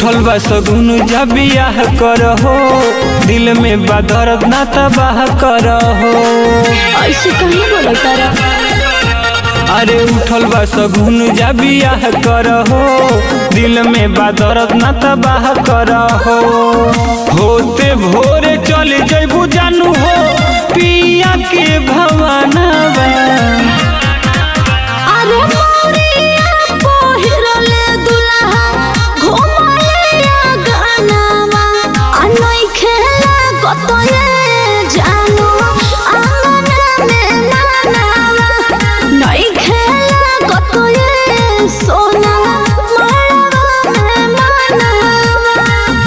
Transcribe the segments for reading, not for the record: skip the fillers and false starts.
उठल बा सगुन जा बियाह करहो, दिल में बा दर्द ना तबाह करहो। ऐसे कहीं बोलता रहा। अरे उठल बा सगुन जा बियाह करहो, दिल में बा दर्द ना तबाह करहो। होते भोरे चल जइबू जानू हो पिया के भवनवा। अरे मोरिया पहिरले दुल्हा घुमले गानावा, अनई खेला गतये जानू आंगन में नानावा। नई खेला गतये सोना मड़वा में मानावा।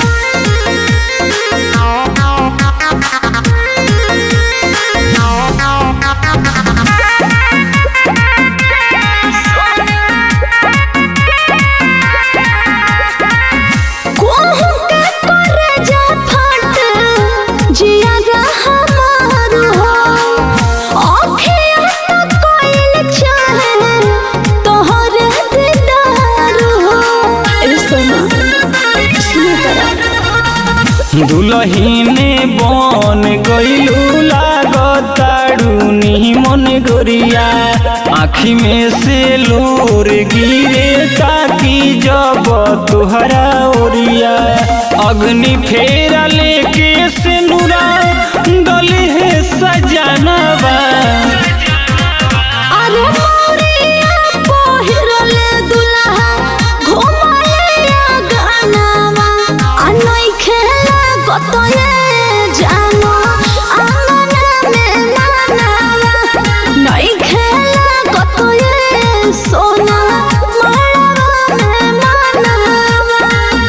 दुलहिने बन गइलू लागताड़ू निमन गोरिया, आँखी में से लोर गिरे ताकि जब तुहरा ओरिया। अग्नि फेरा लेके से नुरा गले है सजनवा। अरे मोरिया पहिरले दुल्हा घुमले गानावा, अनई खेला गतये जानू आंगन में नानावा। नई खेला गतये सोना मड़वा में मानावा।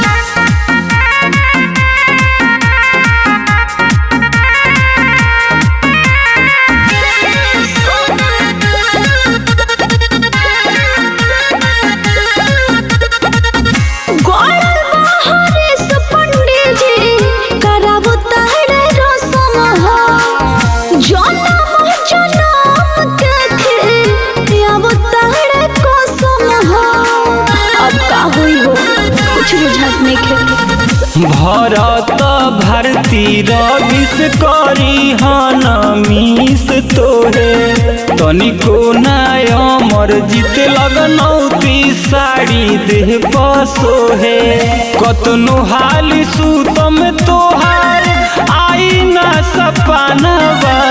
भरत भारती रविश करी हनमीस तोहे, तनिको नाय अमर जीत लगनौती साड़ी देह पसोहे। कतनो हाली सुतम तोहार आई ना सपनवा।